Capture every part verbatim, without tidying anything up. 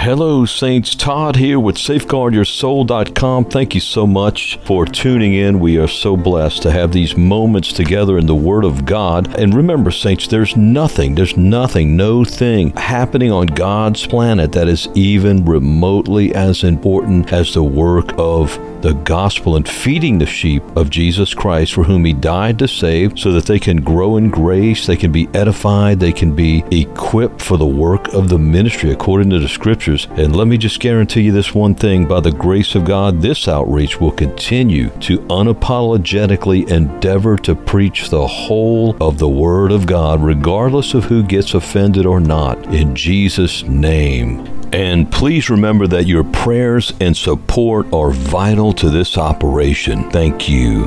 Hello, Saints. Todd here with Safeguard Your Soul dot com. Thank you so much for tuning in. We are so blessed to have these moments together in the Word of God. And remember, Saints, there's nothing, there's nothing, no thing happening on God's planet that is even remotely as important as the work of the gospel and feeding the sheep of Jesus Christ, for whom He died to save, so that they can grow in grace, they can be edified, they can be equipped for the work of the ministry according to the Scriptures. And let me just guarantee you this one thing: by the grace of God, this outreach will continue to unapologetically endeavor to preach the whole of the Word of God, regardless of who gets offended or not, in Jesus' name. And please remember that your prayers and support are vital to this operation. Thank you.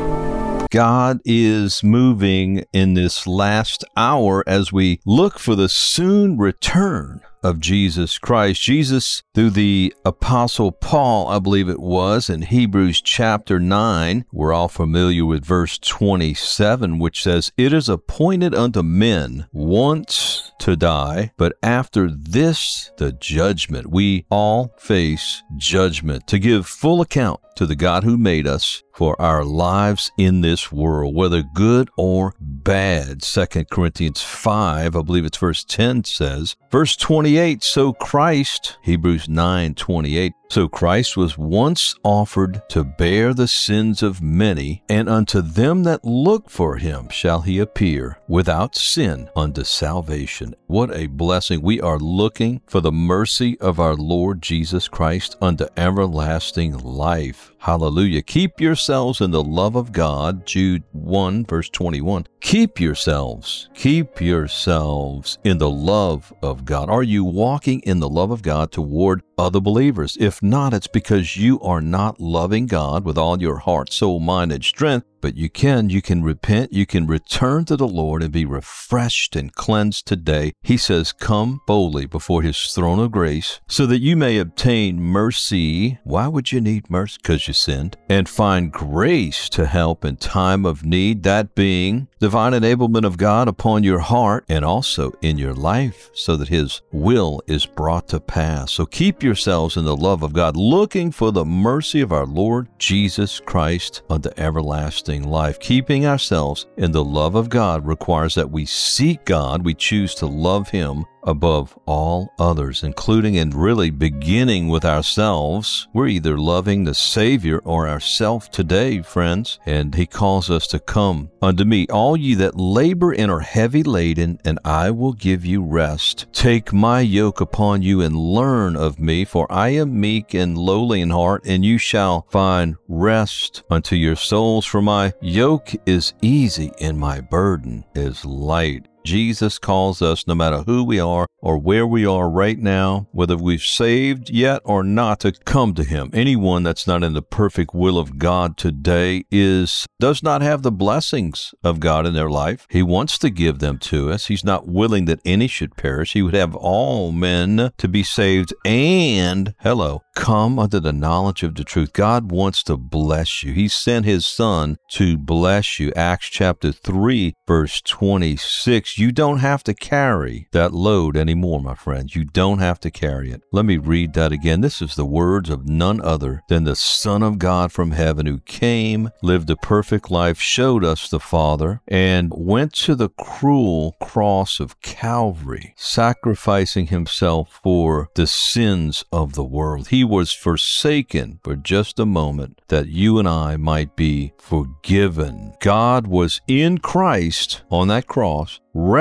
God is moving in this last hour as we look for the soon return of Jesus Christ. Jesus, through the Apostle Paul, I believe it was, in Hebrews chapter nine, we're all familiar with verse twenty-seven, which says, "It is appointed unto men once to die, but after this the judgment." We all face judgment, to give full account to the God who made us for our lives in this world, whether good or bad. Second Corinthians five, I believe it's verse ten, says, verse twenty-eight, "So Christ," Hebrews nine twenty-eight, "so Christ was once offered to bear the sins of many, and unto them that look for Him shall He appear without sin unto salvation." What a blessing. We are looking for the mercy of our Lord Jesus Christ unto everlasting life. Hallelujah. Keep yourselves in the love of God. Jude one, verse twenty-one. Keep yourselves, keep yourselves in the love of God. Are you walking in the love of God toward other believers? If not, it's because you are not loving God with all your heart, soul, mind, and strength. But you can, you can repent, you can return to the Lord and be refreshed and cleansed today. He says, "Come boldly before His throne of grace, so that you may obtain mercy." Why would you need mercy? Because you sinned. "And find grace to help in time of need," that being divine enablement of God upon your heart and also in your life, so that His will is brought to pass. So keep yourselves in the love of God, looking for the mercy of our Lord Jesus Christ unto everlasting life. Keeping ourselves in the love of God requires that we seek God. We choose to love Him above all others, including and really beginning with ourselves. We're either loving the Savior or ourself today, friends. And He calls us to "Come unto me, all ye that labor and are heavy laden, and I will give you rest. Take my yoke upon you and learn of me, for I am meek and lowly in heart, and you shall find rest unto your souls. For my yoke is easy and my burden is light." Jesus calls us, no matter who we are or where we are right now, whether we've saved yet or not, to come to Him. Anyone that's not in the perfect will of God today is does not have the blessings of God in their life. He wants to give them to us. He's not willing that any should perish. He would have all men to be saved and, hello, come unto the knowledge of the truth. God wants to bless you. He sent His Son to bless you. Acts chapter three, verse twenty-six. You don't have to carry that load anymore, my friends. You don't have to carry it. Let me read that again. This is the words of none other than the Son of God from heaven, who came, lived a perfect life, showed us the Father, and went to the cruel cross of Calvary, sacrificing Himself for the sins of the world. He was forsaken for just a moment that you and I might be forgiven. God was in Christ on that cross,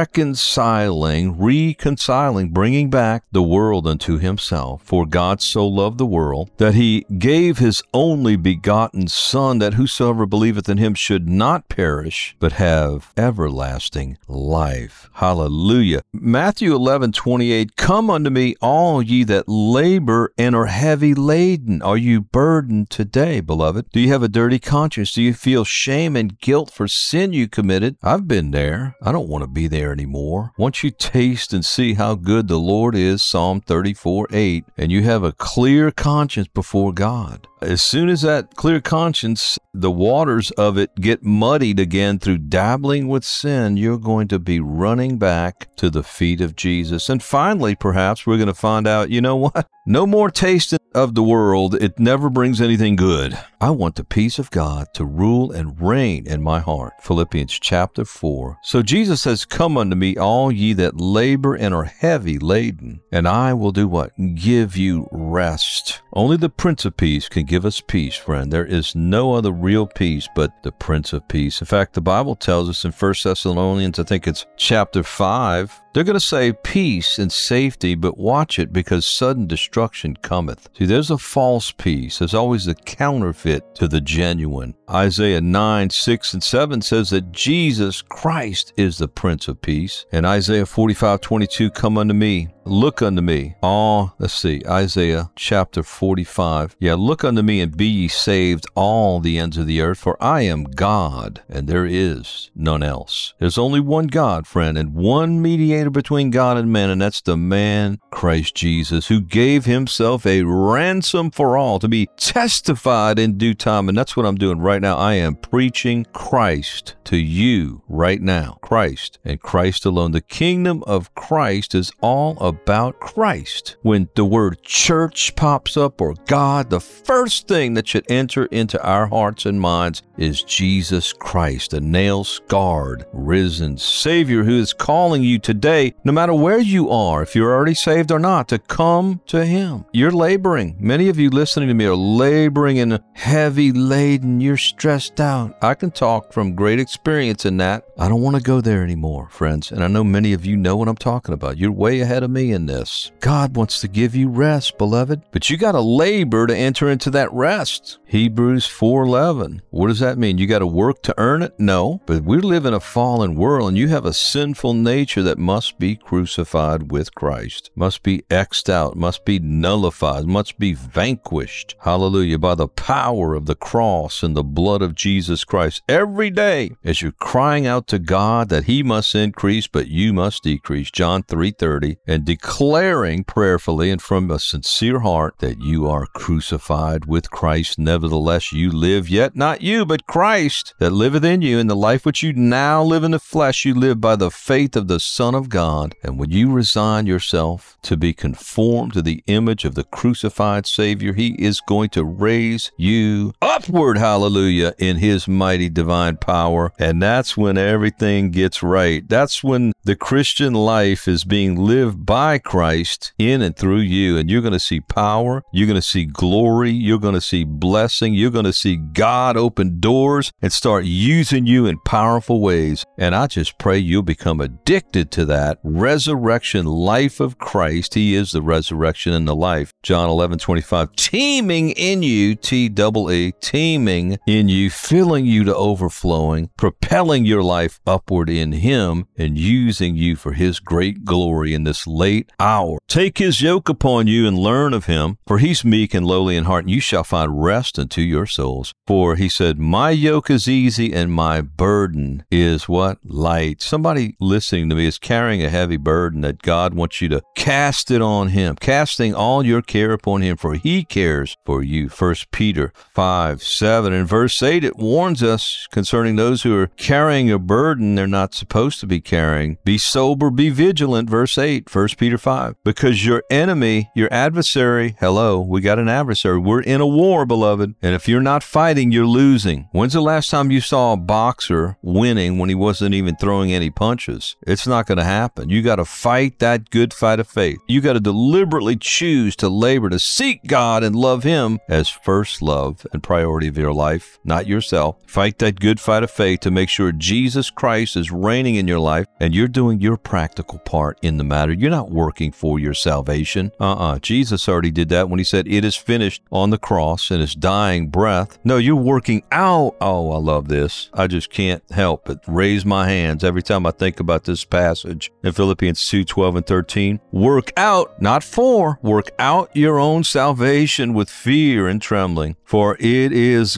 reconciling, reconciling, bringing back the world unto Himself. For God so loved the world that He gave His only begotten Son, that whosoever believeth in Him should not perish, but have everlasting life. Hallelujah. Matthew eleven twenty-eight, "Come unto me, all ye that labor and are heavy laden." Are you burdened today, beloved? Do you have a dirty conscience? Do you feel shame and guilt for sin you committed? I've been there. I don't want to be there anymore. Once you taste and see how good the Lord is, Psalm thirty-four eight, and you have a clear conscience before God, As soon as that clear conscience, the waters of it get muddied again through dabbling with sin, you're going to be running back to the feet of Jesus. And finally, perhaps we're going to find out, you know what? No more tasting of the world. It never brings anything good. I want the peace of God to rule and reign in my heart. Philippians chapter four. So Jesus says, come unto me, all ye that labor and are heavy laden, and I will do what? Give you rest. Only the Prince of Peace can give us peace, friend. There is no other real peace but the Prince of Peace. In fact, the Bible tells us in First Thessalonians, I think it's chapter five, they're going to say peace and safety, but watch it, because sudden destruction cometh. See, there's a false peace. There's always a counterfeit to the genuine. Isaiah nine, six, and seven says that Jesus Christ is the Prince of Peace. And Isaiah forty-five, twenty-two, come unto me, look unto me. All, let's see, Isaiah chapter forty-five. Yeah, look unto me and be ye saved, all the ends of the earth, for I am God, and there is none else. There's only one God, friend, and one mediator between God and men, and that's the man Christ Jesus, who gave himself a ransom for all to be testified in due time. And that's what I'm doing right now. I am preaching Christ to you right now. Christ and Christ alone. The kingdom of Christ is all about Christ. When the word church pops up, or God, the first thing that should enter into our hearts and minds is Jesus Christ, a nail-scarred, risen Savior who is calling you today, no matter where you are, if you're already saved or not, to come to Him. You're laboring. Many of you listening to me are laboring and heavy laden. You're stressed out. I can talk from great experience in that. I don't want to go there anymore, friends. And I know many of you know what I'm talking about. You're way ahead of me in this. God wants to give you rest, beloved, but you got to labor to enter into that rest. Hebrews four eleven. What does that mean? You got to work to earn it? No, but we live in a fallen world, and you have a sinful nature that must be crucified with Christ, must be X'd out, must be nullified, must be vanquished. Hallelujah. By the power of the cross and the blood of Jesus Christ. Every day, as you're crying out to God that He must increase, but you must decrease. John three thirty. And declaring prayerfully and from a sincere heart that you are crucified with Christ. Nevertheless, you live, yet not you, but Christ that liveth in you. In the life which you now live in the flesh, you live by the faith of the Son of God. And when you resign yourself to be conformed to the image of the crucified Savior, He is going to raise you upward, hallelujah, in His mighty divine power. And that's when everything gets right. That's when the Christian life is being lived by Christ in and through you. And you're going to see power. You're going to see glory. You're going to see blessing. You're going to see God open doors and start using you in powerful ways. And I just pray you'll become addicted to that resurrection life of Christ. He is the resurrection and the life. John eleven twenty-five, teeming in you, T double E, teeming in you, filling you to overflowing, propelling your life upward in Him and using you for His great glory in this late hour. Take His yoke upon you and learn of Him, for He's meek and lowly in heart, and you shall find rest unto your souls. For He said, my yoke is easy and my burden is what? Light. Somebody listening to me is carrying a heavy burden that God wants you to cast it on Him, casting all your care upon Him, for He cares for you. First Peter five, seven and verse eight, it warns us concerning those who are carrying a burden they're not supposed to be carrying. Be sober, be vigilant, verse eight, First Peter five, because your enemy, your adversary, hello, we got an adversary. We're in a war, beloved, and if you're not fighting, you're losing. When's the last time you saw a boxer winning when he wasn't even throwing any punches? It's not going to happen. You got to fight that good fight of faith. You got to deliberately choose to labor to seek God and love Him as first love and priority of your life, not yourself. Fight that good fight of faith to make sure Jesus Christ is reigning in your life and you're doing your practical part in the matter. You're not working for your salvation. Uh-uh. Jesus already did that when He said, it is finished on the cross in His dying breath. No, you're working out. Oh, I love this. I just can't help but raise my hands every time I think about this passage. passage in Philippians two, twelve and thirteen. Work out, not for, work out your own salvation with fear and trembling, for it is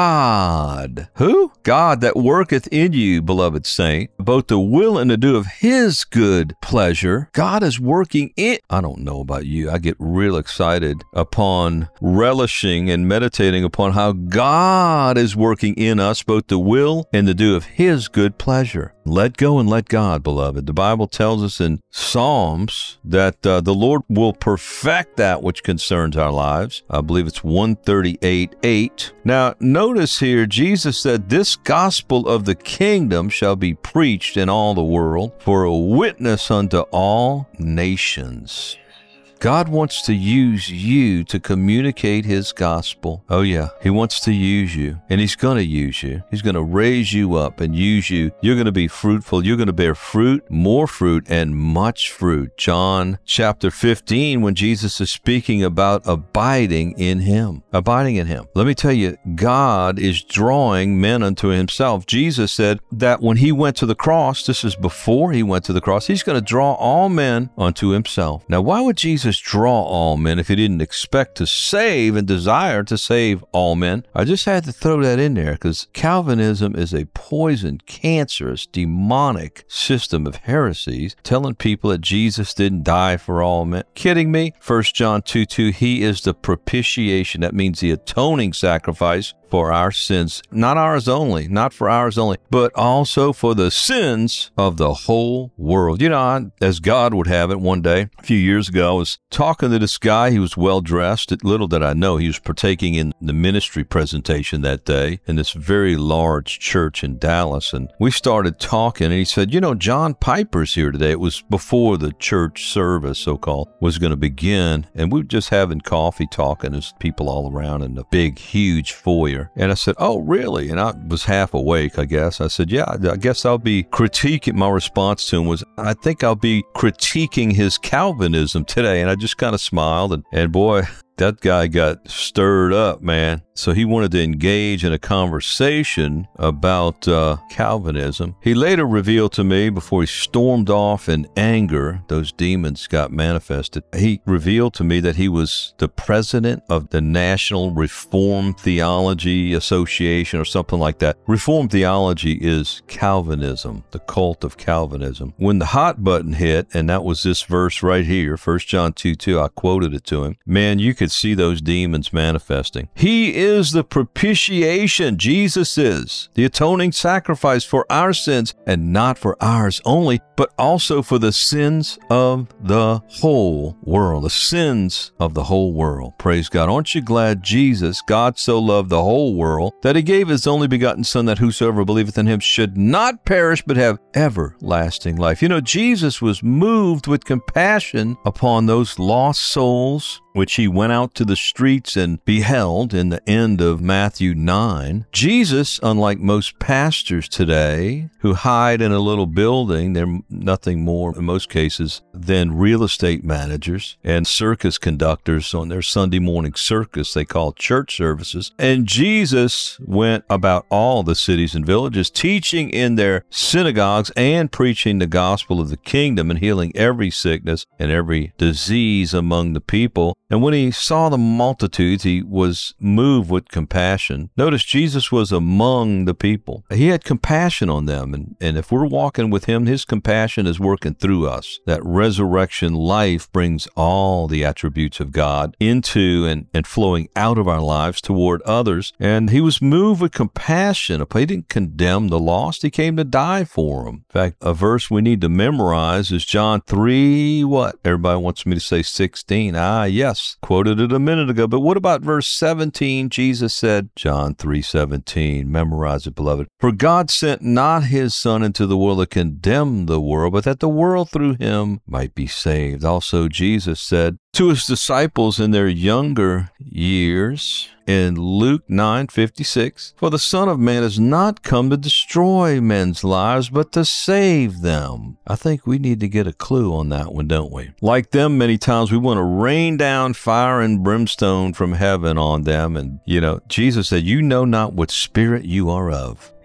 God. Who? God that worketh in you, beloved saint, both the will and the do of his good pleasure. God is working in. I don't know about you. I get real excited upon relishing and meditating upon how God is working in us, both the will and the do of his good pleasure. Let go and let God, beloved. The Bible tells us in Psalms that uh, the Lord will perfect that which concerns our lives. I believe it's one thirty-eight, eight. Now, notice here, Jesus said, this gospel of the kingdom shall be preached in all the world for a witness unto all nations. God wants to use you to communicate his gospel. Oh yeah, he wants to use you, and he's going to use you. He's going to raise you up and use you. You're going to be fruitful. You're going to bear fruit, more fruit, and much fruit. John chapter fifteen, when Jesus is speaking about abiding in him. Abiding in him. Let me tell you, God is drawing men unto himself. Jesus said that when he went to the cross, this is before he went to the cross, he's going to draw all men unto himself. Now, why would Jesus draw all men if he didn't expect to save and desire to save all men? I just had to throw that in there because Calvinism is a poison, cancerous, demonic system of heresies telling people that Jesus didn't die for all men. Kidding me? First John two, two, he is the propitiation. That means the atoning sacrifice for our sins, not ours only, not for ours only, but also for the sins of the whole world. You know, I, as God would have it, one day, a few years ago, I was talking to this guy. He was well-dressed. Little did I know he was partaking in the ministry presentation that day in this very large church in Dallas. And we started talking, and he said, you know, John Piper's here today. It was before the church service, so-called, was going to begin. And we were just having coffee, talking. There's people all around in the big, huge foyer. And I said, oh, really? And I was half awake, I guess. I said, yeah, I guess I'll be critiquing. My response to him was, I think I'll be critiquing his Calvinism today. And I just kind of smiled. And, and boy, that guy got stirred up, man. So he wanted to engage in a conversation about uh, Calvinism. He later revealed to me, before he stormed off in anger, those demons got manifested. He revealed to me that he was the president of the National Reformed Theology Association or something like that. Reformed theology is Calvinism, the cult of Calvinism. When the hot button hit, and that was this verse right here, First John two, two, I quoted it to him. Man, you could see those demons manifesting. He is the propitiation. Jesus is the atoning sacrifice for our sins, and not for ours only, but also for the sins of the whole world. The sins of the whole world. Praise God. Aren't you glad Jesus, God so loved the whole world that he gave his only begotten Son, that whosoever believeth in him should not perish but have everlasting life. You know, Jesus was moved with compassion upon those lost souls, which he went out to the streets and beheld in the end of Matthew nine. Jesus, unlike most pastors today who hide in a little building, they're nothing more in most cases than real estate managers and circus conductors on their Sunday morning circus they call church services. And Jesus went about all the cities and villages, teaching in their synagogues and preaching the gospel of the kingdom and healing every sickness and every disease among the people. And when he saw the multitudes, he was moved with compassion. Notice Jesus was among the people. He had compassion on them. And, and if we're walking with him, his compassion is working through us. That resurrection life brings all the attributes of God into and, and flowing out of our lives toward others. And he was moved with compassion. He didn't condemn the lost. He came to die for them. In fact, a verse we need to memorize is John three, what? Everybody wants me to say sixteen. Ah, yes. Quoted it a minute ago, but what about verse seventeen? Jesus said, John three seventeen, memorize it, beloved. For God sent not his Son into the world to condemn the world, but that the world through him might be saved. Also, Jesus said to his disciples in their younger years in Luke nine fifty-six, for the Son of Man has not come to destroy men's lives, but to save them. I think we need to get a clue on that one, don't we? Like them, many times we want to rain down fire and brimstone from heaven on them. And, you know, Jesus said, you know not what spirit you are of.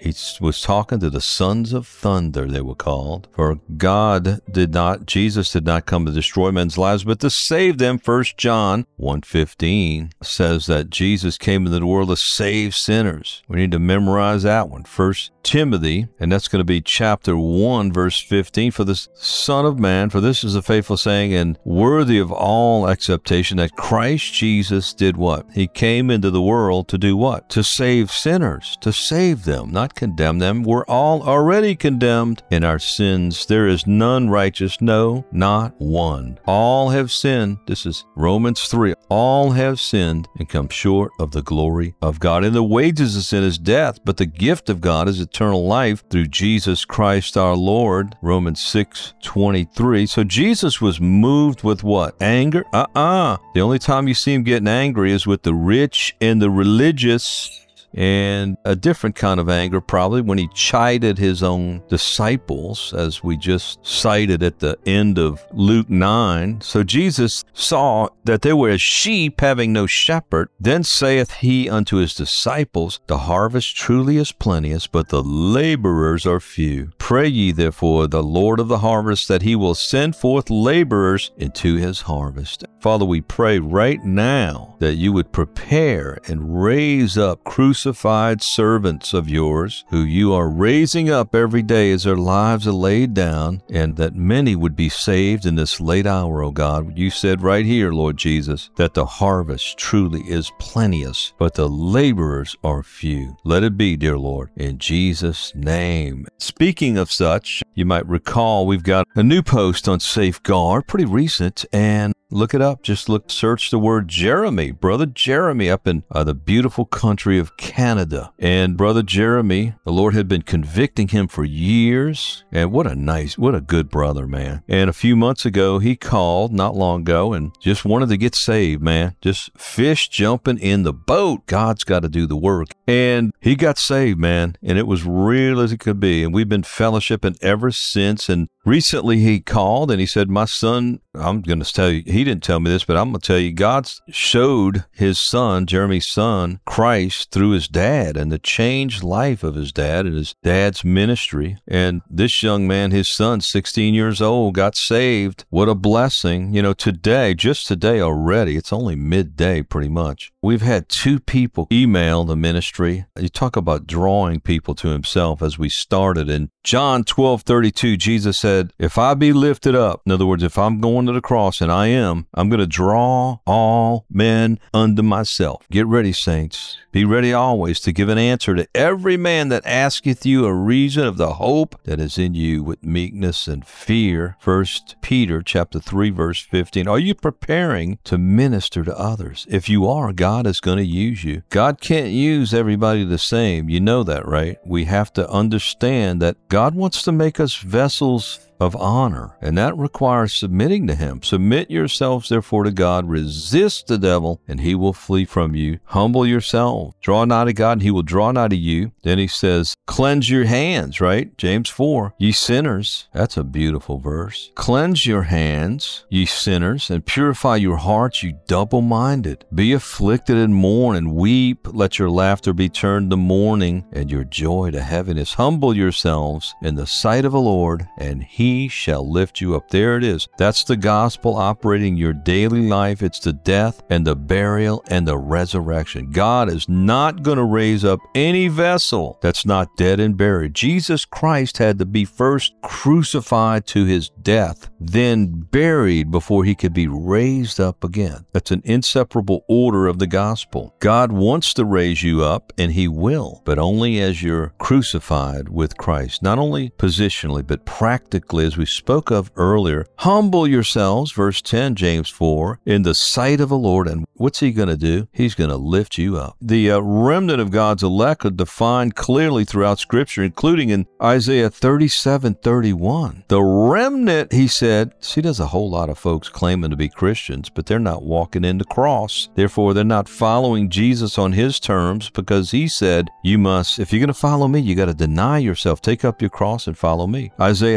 He was talking to the sons of thunder, they were called. For God did not, Jesus did not come to destroy men's lives, but to save them. First John one fifteen says that Jesus came into the world to save sinners. We need to memorize that one. First Timothy, and that's going to be chapter one, verse fifteen. For the Son of Man, for this is a faithful saying and worthy of all acceptation, that Christ Jesus did what? He came into the world to do what? To save sinners, to save them, not condemn them. We're all already condemned in our sins. There is none righteous, no, not one. All have sinned. This is Romans three. All have sinned and come short of the glory of God. And the wages of sin is death, but the gift of God is eternal life through Jesus Christ our Lord. Romans six twenty-three. So Jesus was moved with what? Anger? Uh-uh. The only time you see him getting angry is with the rich and the religious, and a different kind of anger probably when he chided his own disciples, as we just cited at the end of Luke nine. So Jesus saw that they were as sheep having no shepherd. Then saith he unto his disciples, the harvest truly is plenteous, but the laborers are few. Pray ye therefore the Lord of the harvest that he will send forth laborers into his harvest. Father, we pray right now that you would prepare and raise up crucified servants of yours who you are raising up every day as their lives are laid down, and that many would be saved in this late hour, O God. You said right here, Lord Jesus, that the harvest truly is plenteous, but the laborers are few. Let it be, dear Lord, in Jesus' name. Speaking of such, you might recall we've got a new post on Safeguard, pretty recent, and look it up. Just look, search the word Jeremy, Brother Jeremy, up in uh, the beautiful country of Canada. And Brother Jeremy, the Lord had been convicting him for years. And what a nice, what a good brother, man. And a few months ago, he called, not long ago, and just wanted to get saved, man. Just fish jumping in the boat. God's got to do the work. And he got saved, man. And it was real as it could be. And we've been fellowshipping ever since. And recently he called and he said, my son, I'm going to tell you, he didn't tell me this, but I'm going to tell you, God showed his son, Jeremy's son, Christ through his dad and the changed life of his dad and his dad's ministry. And this young man, his son, sixteen years old, got saved. What a blessing. You know, today, just today already, it's only midday pretty much. We've had two people email the ministry. You talk about drawing people to himself as we started. In John twelve thirty-two, Jesus said, if I be lifted up, in other words, if I'm going to the cross, and I am, I'm going to draw all men unto myself. Get ready, saints. Be ready always to give an answer to every man that asketh you a reason of the hope that is in you with meekness and fear. First Peter chapter three, verse fifteen. Are you preparing to minister to others? If you are, God is going to use you. God can't use everybody the same. You know that, right? We have to understand that God wants to make us vessels of honor, and that requires submitting to him. Submit yourselves therefore to God, resist the devil, and he will flee from you. Humble yourself, draw nigh to God, and he will draw nigh to you. Then he says, cleanse your hands, right? James four, ye sinners. That's a beautiful verse. Cleanse your hands, ye sinners, and purify your hearts, you double-minded. Be afflicted and mourn and weep. Let your laughter be turned to mourning and your joy to heaviness. Humble yourselves in the sight of the Lord, and he He shall lift you up. There it is. That's the gospel operating your daily life. It's the death and the burial and the resurrection. God is not going to raise up any vessel that's not dead and buried. Jesus Christ had to be first crucified to his death, then buried before he could be raised up again. That's an inseparable order of the gospel. God wants to raise you up, and he will, but only as you're crucified with Christ. Not only positionally, but practically, as we spoke of earlier. Humble yourselves, verse ten, James four, in the sight of the Lord. And what's he going to do? He's going to lift you up. The uh, remnant of God's elect are defined clearly throughout Scripture, including in Isaiah thirty-seven thirty-one. The remnant, he said, see, there's a whole lot of folks claiming to be Christians, but they're not walking in the cross. Therefore, they're not following Jesus on his terms, because he said, you must, if you're going to follow me, you got to deny yourself, take up your cross and follow me. Isaiah thirty-seven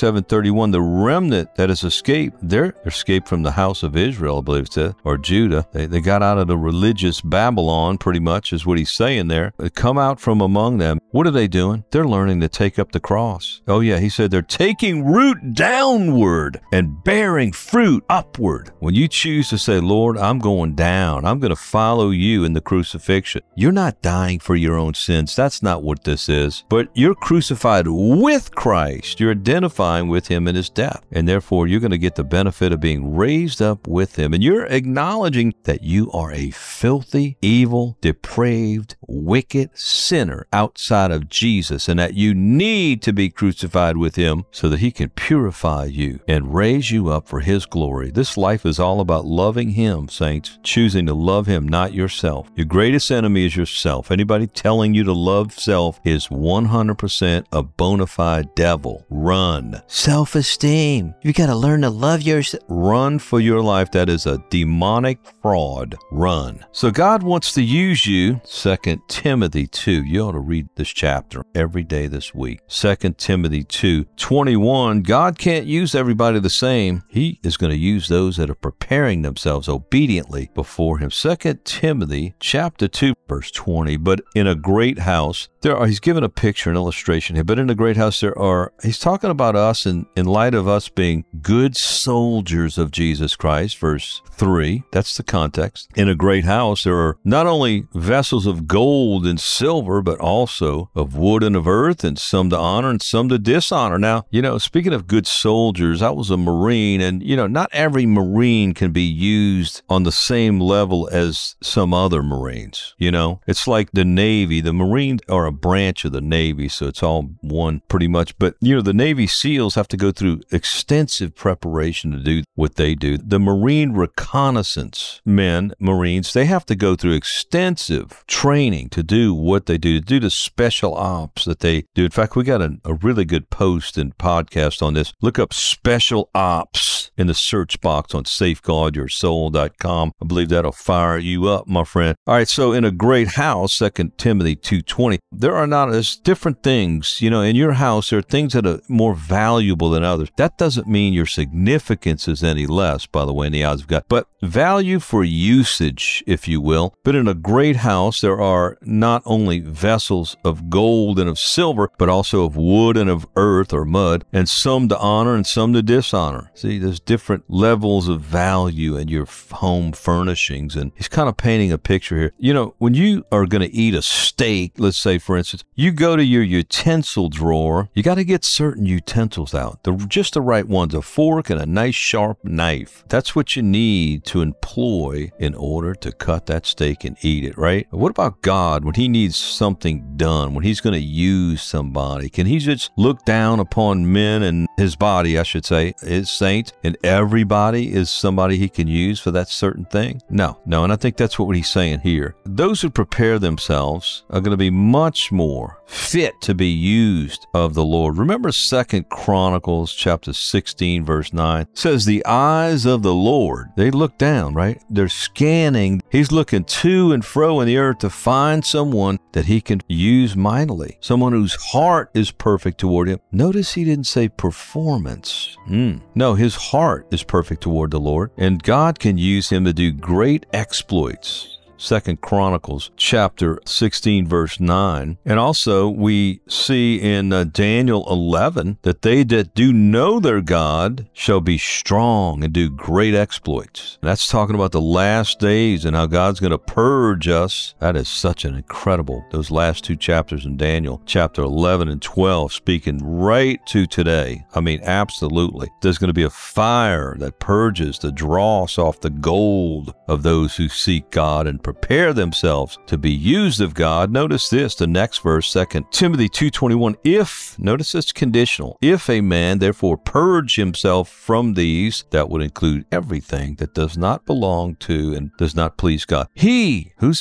twenty-seven thirty-one, the remnant that has escaped, they're escaped from the house of Israel, I believe it said, or Judah. They, they got out of the religious Babylon, pretty much is what he's saying there. They come out from among them. What are they doing? They're learning to take up the cross. Oh yeah, he said they're taking root downward and bearing fruit upward. When you choose to say, Lord, I'm going down, I'm going to follow you in the crucifixion, you're not dying for your own sins. That's not what this is. But you're crucified with Christ. You're identifying with him in his death. And therefore, you're going to get the benefit of being raised up with him. And you're acknowledging that you are a filthy, evil, depraved, wicked sinner outside of Jesus, and that you need to be crucified with him so that he can purify you and raise you up for his glory. This life is all about loving him, saints, choosing to love him, not yourself. Your greatest enemy is yourself. Anybody telling you to love self is one hundred percent a bona fide devil. Run. Self-esteem. You got to learn to love yourself. Run for your life. That is a demonic fraud. Run. So God wants to use you. Second Timothy two. You ought to read this chapter every day this week. Second Timothy two twenty-one. God can't use everybody the same. He is going to use those that are preparing themselves obediently before him. Second Timothy chapter two verse twenty. But in a great house, there are, he's given a picture, an illustration here, but in a great house there are, he's talking about us in, in light of us being good soldiers of Jesus Christ, verse three. That's the context. In a great house, there are not only vessels of gold and silver, but also of wood and of earth, and some to honor and some to dishonor. Now, you know, speaking of good soldiers, I was a Marine, and, you know, not every Marine can be used on the same level as some other Marines. You know, it's like the Navy. The Marines are a branch of the Navy, so it's all one pretty much. But, you know, the Navy SEALs have to go through extensive preparation to do what they do. The Marine reconnaissance men, Marines, they have to go through extensive training to do what they do, to do the special ops that they do. In fact, we got a, a really good post and podcast on this. Look up special ops in the search box on safeguard your soul dot com. I believe that'll fire you up, my friend. All right, so in a great house, Second Timothy two twenty, there are not as different things, you know, in your house, there are things that are more valuable than others. That doesn't mean your significance is any less, by the way, in the eyes of God, but value for usage, if you will. But in a great house, there are not only vessels of gold and of silver, but also of wood and of earth or mud, and some to honor and some to dishonor. See, there's different levels of value in your home furnishings, and he's kind of painting a picture here. You know, when you are going to eat a steak, let's say, for instance, you go to your utensil drawer, you got to get certain utensils out, the, just the right ones, a fork and a nice sharp knife. That's what you need to employ in order to cut that steak and eat it, right? What about God when he needs something done, when he's going to use somebody? Can he just look down upon men and his body, I should say, his saints, and everybody is somebody he can use for that certain thing? No, no, and I think that's what he's saying here. Those who prepare themselves are going to be much more fit to be used of the Lord. Remember Second Chronicles chapter sixteen verse nine? It says the eyes of the Lord, they look down, right? They're scanning. He's looking to and fro in the earth to find someone that he can use mightily, someone whose heart is perfect toward him. Notice he didn't say performance. Mm. No, his heart is perfect toward the Lord, and God can use him to do great exploits. Second Chronicles chapter sixteen verse nine. And also we see in uh, Daniel eleven that they that do know their God shall be strong and do great exploits. And that's talking about the last days and how God's going to purge us. That is such an incredible, those last two chapters in Daniel, chapter eleven and twelve, speaking right to today. I mean, absolutely. There's going to be a fire that purges the dross off the gold of those who seek God and prepare themselves to be used of God. Notice this, the next verse, Second Timothy two twenty-one. If, notice it's conditional, if a man therefore purge himself from these, that would include everything that does not belong to and does not please God. He, who's he?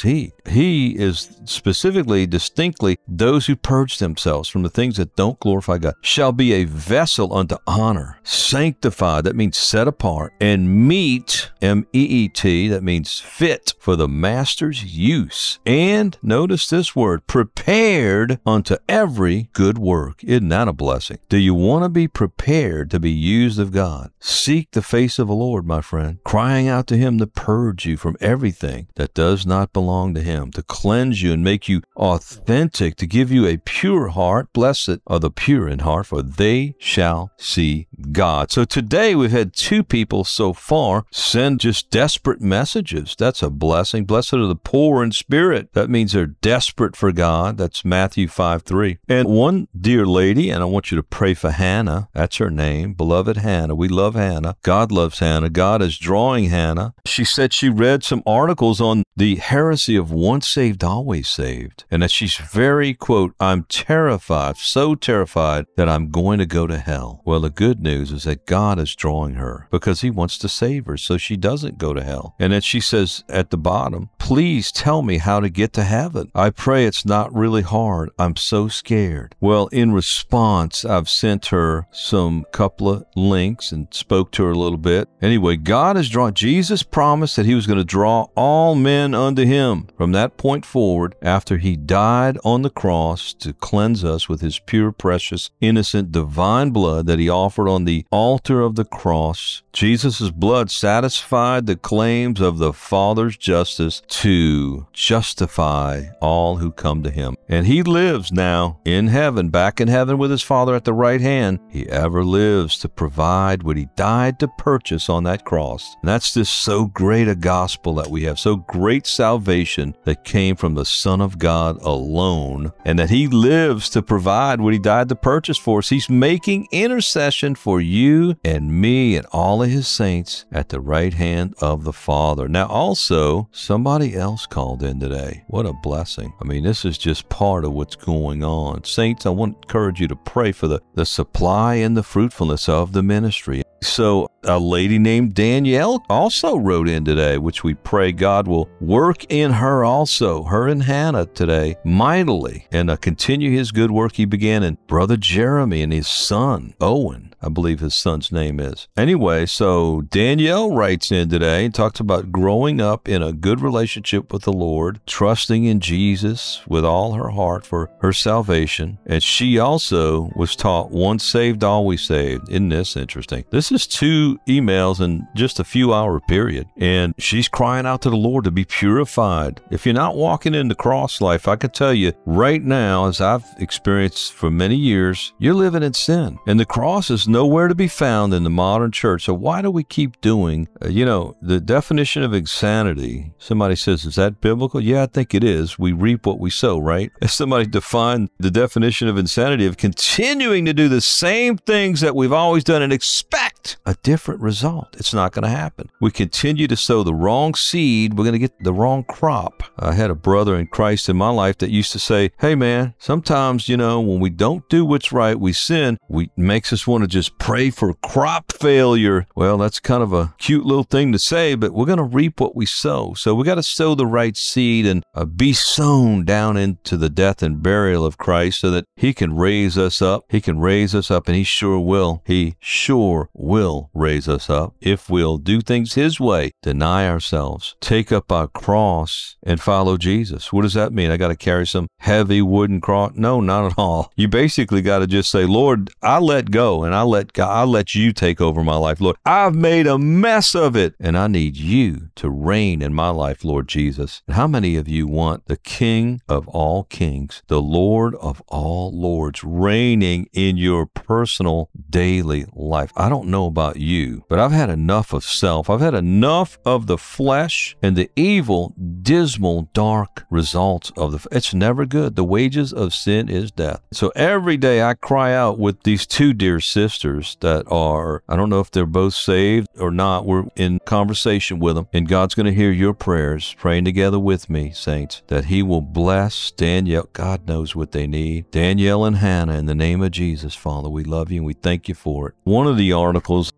he is specifically, distinctly, those who purge themselves from the things that don't glorify God shall be a vessel unto honor, sanctified, that means set apart, and meet, M E E T, that means fit for the master's use. And notice this word, prepared unto every good work. Isn't that a blessing? Do you want to be prepared to be used of God? Seek the face of the Lord, my friend, crying out to him to purge you from everything that does not belong to him, to cleanse you and make you authentic, to give you a pure heart. Blessed are the pure in heart, for they shall see God. So today we've had two people so far send just desperate messages. That's a blessing. Blessed are the poor in spirit. That means they're desperate for God. That's Matthew five three. And one dear lady, and I want you to pray for Hannah. That's her name, beloved Hannah. We love Hannah. God loves Hannah. God is drawing Hannah. She said she read some articles on the heresy of once saved, always saved, and that she's very, quote, I'm terrified, so terrified that I'm going to go to hell. Well, the good news is that God is drawing her because he wants to save her so she doesn't go to hell. And then she says at the bottom, please tell me how to get to heaven. I pray it's not really hard. I'm so scared. Well, in response, I've sent her some couple of links and spoke to her a little bit. Anyway, God has drawn, Jesus promised that he was going to draw all men unto him from that point forward after he died on the cross to cleanse us with his pure, precious, innocent, divine blood that he offered on the altar of the cross. Jesus' blood satisfied the claims of the Father's justice to justify all who come to him. And he lives now in heaven, back in heaven with his Father at the right hand. He ever lives to provide what he died to purchase on that cross. And that's just so great a gospel that we have, so great salvation that came from the Son of God alone, and that he lives to provide what he died to purchase for us. He's making intercession for you and me and all of his saints at the right hand of the Father. Now, also, somebody else called in today. What a blessing. I mean, this is just part of what's going on. Saints, I want to encourage you to pray for the, the supply and the fruitfulness of the ministry. So a lady named Danielle also wrote in today, which we pray God will work in her also, her and Hannah today, mightily, and uh, continue his good work he began in Brother Jeremy and his son, Owen, I believe his son's name is. Anyway, so Danielle writes in today and talks about growing up in a good relationship with the Lord, trusting in Jesus with all her heart for her salvation. And she also was taught once saved, always saved. Isn't this interesting? This is two emails in just a few hour period. And she's crying out to the Lord to be purified. If you're not walking in the cross life, I can tell you right now, as I've experienced for many years, you're living in sin. And the cross is nowhere to be found in the modern church. So why do we keep doing, uh, you know, the definition of insanity? Somebody says, is that biblical? Yeah, I think it is. We reap what we sow, right? If somebody defined the definition of insanity of continuing to do the same things that we've always done and expect a different result. It's not going to happen. We continue to sow the wrong seed, we're going to get the wrong crop. I had a brother in Christ in my life that used to say, hey man, sometimes, you know, when we don't do what's right, we sin, we makes us want to just pray for crop failure. Well, that's kind of a cute little thing to say, but we're going to reap what we sow. So we got to sow the right seed and uh, be sown down into the death and burial of Christ so that he can raise us up. He can raise us up, and he sure will. He sure will raise us up if we'll do things his way, deny ourselves, take up our cross, and follow Jesus. What does that mean? I got to carry some heavy wooden cross? No, not at all. You basically got to just say, Lord, I let go, and I let God, I let you take over my life. Lord, I've made a mess of it, and I need you to reign in my life, Lord Jesus. And how many of you want the King of all kings, the Lord of all lords, reigning in your personal daily life? I don't know about you, but I've had enough of self. I've had enough of the flesh and the evil, dismal, dark results of the, it's never good. The wages of sin is death. So every day I cry out with these two dear sisters that are, I don't know if they're both saved or not. We're in conversation with them, and God's going to hear your prayers, praying together with me, saints, that he will bless Danielle. God knows what they need. Danielle and Hannah, in the name of Jesus, Father, we love you and we thank you for it. One of the articles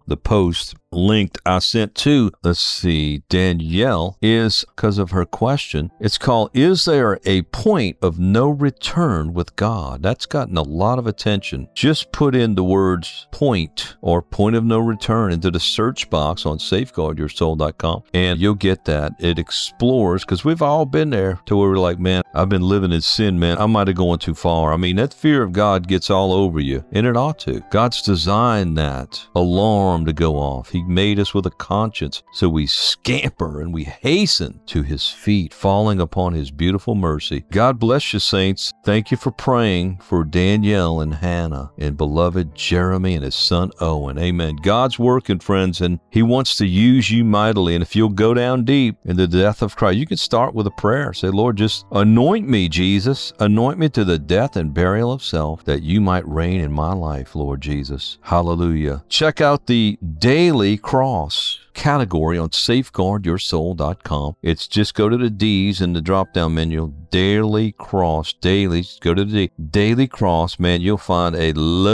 the post linked I sent to, let's see, Danielle, is because of her question. It's called, Is There a Point of No Return with God? That's gotten a lot of attention. Just put in the words point or point of no return into the search box on safeguard your soul dot com, and you'll get that. It explores, because we've all been there to where we're like, man, I've been living in sin, man. I might have gone too far. I mean, that fear of God gets all over you, and it ought to. God's designed that alarm to go off. He made us with a conscience, so we scamper and we hasten to his feet, falling upon his beautiful mercy. God bless you, saints. Thank you for praying for Danielle and Hannah and beloved Jeremy and his son Owen. Amen. God's working, friends, and he wants to use you mightily. And if you'll go down deep in the death of Christ, you can start with a prayer. Say, Lord, just anoint me, Jesus. Anoint me to the death and burial of self, that you might reign in my life, Lord Jesus. Hallelujah. Check out the daily cross category on safeguard your soul dot com. It's just go to the D's in the drop-down menu, daily cross, daily, go to the daily cross, man, you'll find a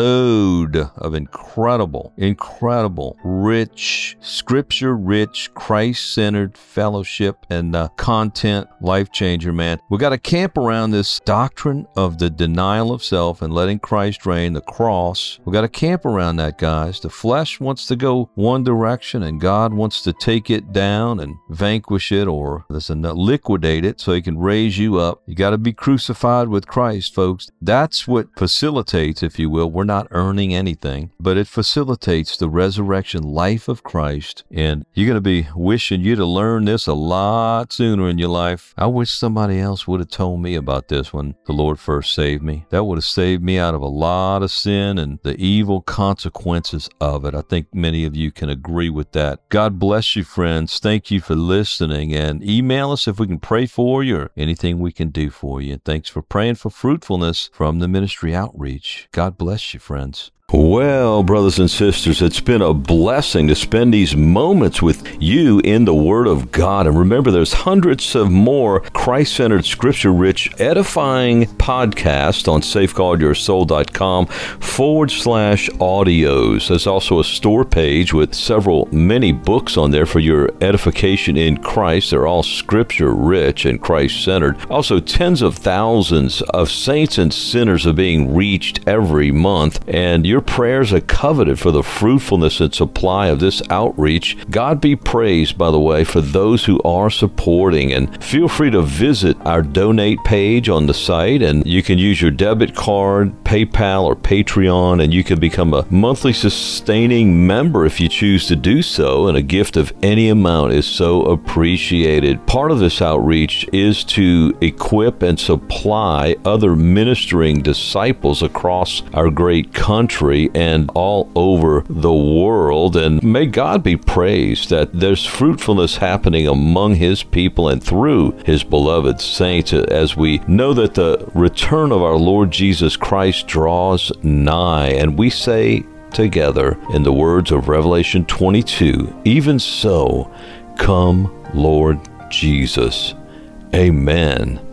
load of incredible, incredible, rich, scripture-rich, Christ-centered fellowship and uh, content, life changer, man. We got to camp around this doctrine of the denial of self and letting Christ reign, the cross. We got to camp around that, guys. The flesh wants to go one direction, and God wants to take it down and vanquish it, or listen, liquidate it so he can raise you up. You got to be crucified with Christ, folks. That's what facilitates, if you will. We're not earning anything, but it facilitates the resurrection life of Christ. And you're going to be wishing you to learn this a lot sooner in your life. I wish somebody else would have told me about this when the Lord first saved me. That would have saved me out of a lot of sin and the evil consequences of it. I think many of you can agree with that. God bless you, friends. Thank you for listening, and email us if we can pray for you or anything we can do for you. And thanks for praying for fruitfulness from the ministry outreach. God bless you, friends. Well, brothers and sisters, it's been a blessing to spend these moments with you in the Word of God. And remember, there's hundreds of more Christ-centered, scripture-rich, edifying podcasts on safeguard your soul dot com forward slash audios. There's also a store page with several, many books on there for your edification in Christ. They're all scripture-rich and Christ-centered. Also, tens of thousands of saints and sinners are being reached every month, and your prayers are coveted for the fruitfulness and supply of this outreach. God be praised, by the way, for those who are supporting. And feel free to visit our donate page on the site, and you can use your debit card, PayPal, or Patreon, and you can become a monthly sustaining member if you choose to do so, and a gift of any amount is so appreciated. Part of this outreach is to equip and supply other ministering disciples across our great country and all over the world. And may God be praised that there's fruitfulness happening among his people and through his beloved saints, as we know that the return of our Lord Jesus Christ draws nigh. And we say together in the words of Revelation twenty-two, even so, come, Lord Jesus. Amen.